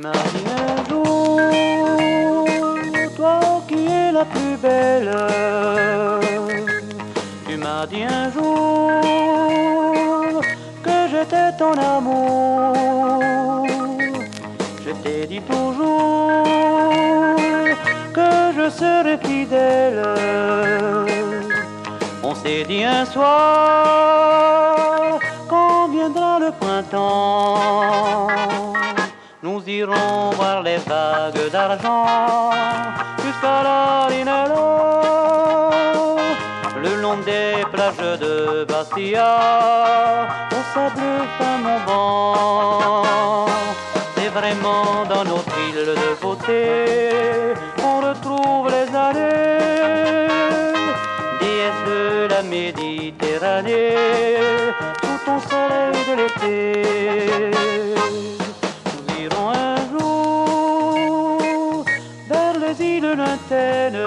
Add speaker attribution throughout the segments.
Speaker 1: m'as dit un jour, toi qui es la plus belle, tu m'as dit un jour que j'étais ton amour. Je t'ai dit toujours que je serai fidèle. On s'est dit un soir quand viendra le printemps, nous irons voir les vagues d'argent jusqu'à la Linella, le long des plages de Bastia, au sable fin mon vent. C'est vraiment dans notre île de beauté qu'on retrouve les années, déesse de la Méditerranée, sous ton soleil de l'été. Nous irons un jour vers les îles lointaines,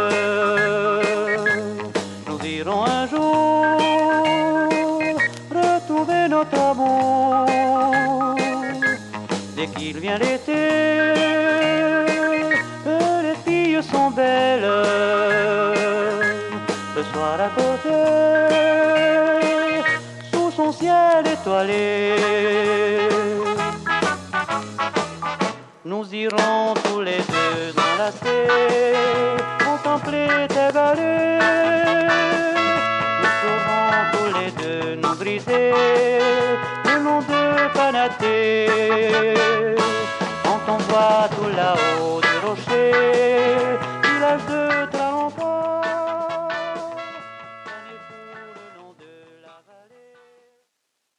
Speaker 1: nous irons un jour retrouver notre amour. Dès qu'il vient l'été, les filles sont belles, le soir à côté, sous son ciel étoilé. Nous irons tous les deux enlacés, contempler tes vallées. Nous saurons tous les deux nous briser le long de Panaté. Quand on voit tout là-haut du rocher